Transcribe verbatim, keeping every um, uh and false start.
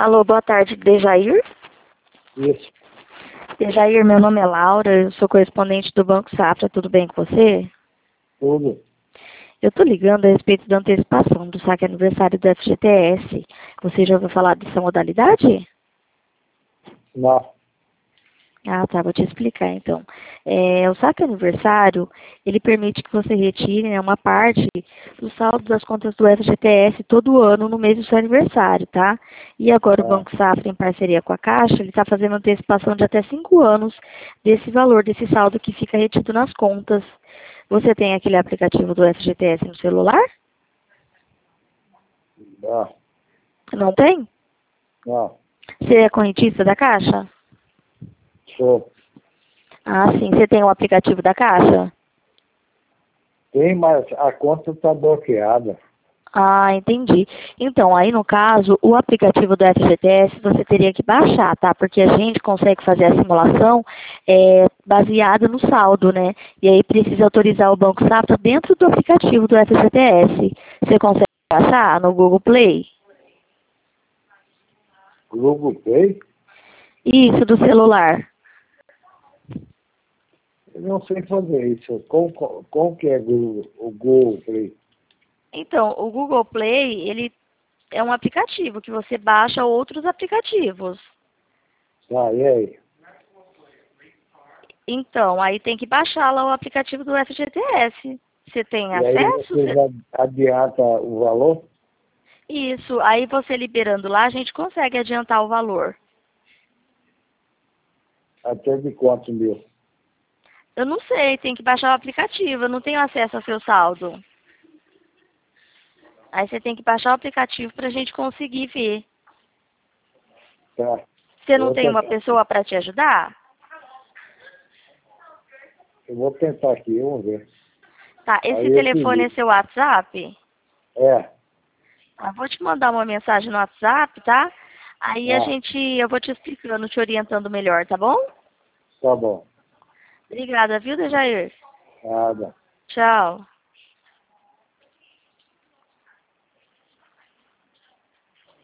Alô, boa tarde, Dejair? Isso. Dejair, meu nome é Laura, eu sou correspondente do Banco Safra, tudo bem com você? Tudo. Eu tô ligando a respeito da antecipação do saque aniversário do F G T S. Você já ouviu falar dessa modalidade? Não. Ah, tá, vou te explicar então. É, o saque aniversário, ele permite que você retire, né, uma parte do saldo das contas do F G T S todo ano no mês do seu aniversário, tá? E agora o Ah, Banco Safra, em parceria com a Caixa, ele está fazendo antecipação de até cinco anos desse valor, desse saldo que fica retido nas contas. Você tem aquele aplicativo do F G T S no celular? não. Não tem? Não. Você é correntista da Caixa? Sou. Ah, sim. Você tem o aplicativo da Caixa? Tem, mas a conta está bloqueada. Ah, entendi. Então, aí no caso, o aplicativo do F G T S você teria que baixar, tá? Porque a gente consegue fazer a simulação é, baseada no saldo, né? E aí precisa autorizar o Banco Safra dentro do aplicativo do F G T S. Você consegue baixar no Google Play? Google Play? Isso, do celular. Eu não sei fazer isso. Como, como, como que é Google, o Google Play? Então, o Google Play, ele é um aplicativo que você baixa outros aplicativos. Tá, e aí? Então, aí tem que baixar lá o aplicativo do F G T S. Você tem E aí acesso? vocês Você... a- adiantam o valor? Isso, aí você liberando lá, a gente consegue adiantar o valor. Até de quanto mil? Eu não sei, tem que baixar o aplicativo, eu não tenho acesso ao seu saldo. Aí você tem que baixar o aplicativo para a gente conseguir ver. Tá. Você Eu não vou tem uma tentar, pessoa para te ajudar? eu vou tentar aqui, vamos ver. Tá, esse Aí eu te telefone é ligo. seu WhatsApp? É. Eu vou te mandar uma mensagem no WhatsApp, tá? Aí a Ah, gente, eu vou te explicando, te orientando melhor, tá bom? tá bom. Obrigada, viu, Dejair? Nada. Tchau.